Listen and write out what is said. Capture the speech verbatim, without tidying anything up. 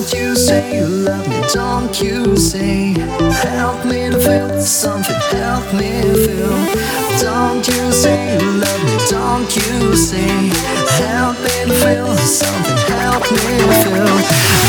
Don't you say you love me, don't you say, help me to feel something, help me feel. Don't you say you love me, don't you say, help me to feel something, help me feel.